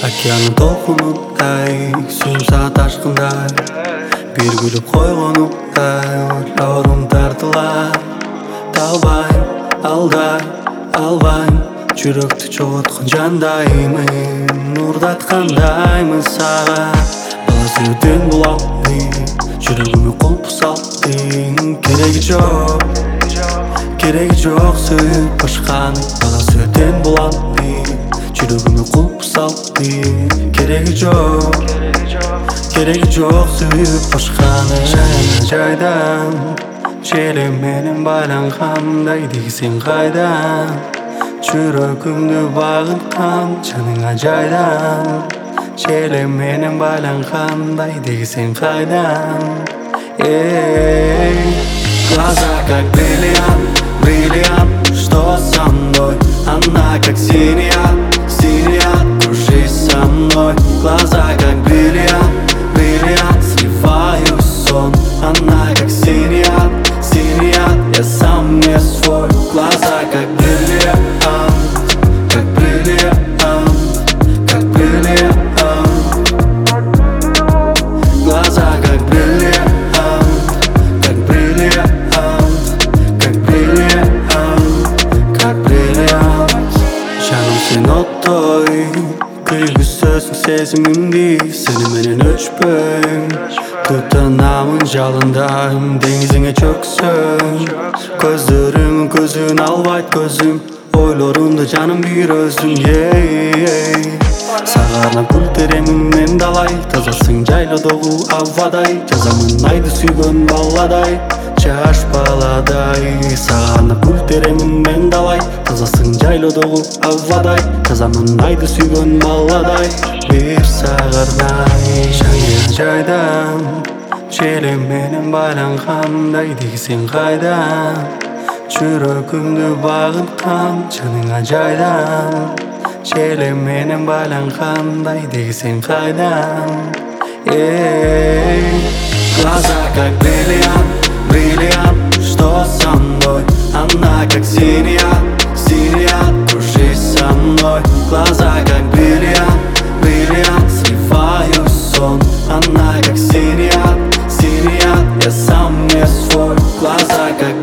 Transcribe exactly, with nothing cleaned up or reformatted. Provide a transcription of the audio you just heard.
Океанның толқынындай, сүйімса ташқындай, бір күліп қойғанымдай, ойларым тартылар. Талбайм, алдай, албайм, жүректі жоғалтқан жандаймын, нұрдатқандаймын саған. Баласы өтен болалды, жүрегіме құлпы салдың. Керегі жоқ, керегі жоқ сөйіп башқаны. Баласы өтен болалды, жүрегіме құлпы салдың. Керегі жоқ, керегі жоқ сөйіп башқаны. Жайна жайдан, желеменен байланғандай, дейсің қайдан? Жүрегімді бағынған жаныңа жайдан, желеменен байланғандай, дейсің қайдан? Эй, глаза как бриллиант, бриллиант, что со мной? Она как синяя, синяя, кружись со мной. Глаза как бриллиант, бриллиант, сливаю сон. Она как синяя, синяя, я сам не свой. Глаза как бриллиант, как бриллиант, как бриллиант. Глаза как бриллиант, как бриллиант, как бриллиант, как бриллиант. Жаным сен оттой, күлгі сөзің сезімімдей, сеніменен өшпейм. Тұтынамын жалындайым, деңізіңе чөксін. Көздерімнің көзін албайт көзім, ойларымда жаным бір өзің. Сағарнап гүл теремін мен далай, тазасың жайлаудагы ауадай. Жазамын айды сүйгөн баладай, жаш баладай. Сағарнап гүл теремін мен далай, тазасың жайлаудагы ауадай. Жазамын айды сүйгөн баладай, бір сағардай. Жайна жайдан, желеменен байланғандай, дейсің қайдан? Жүрегімді бағынған жаныңа жайдан, желеменен байланғандай, дейсің қайдан? Эй, глаза как бриллиант, бриллиант, что со мной? Она как синяя, синяя, кружись со мной. Глаза как бриллиант, бриллиант, сливаю сон. Она как синяя, синяя, я сам не свой. Глаза как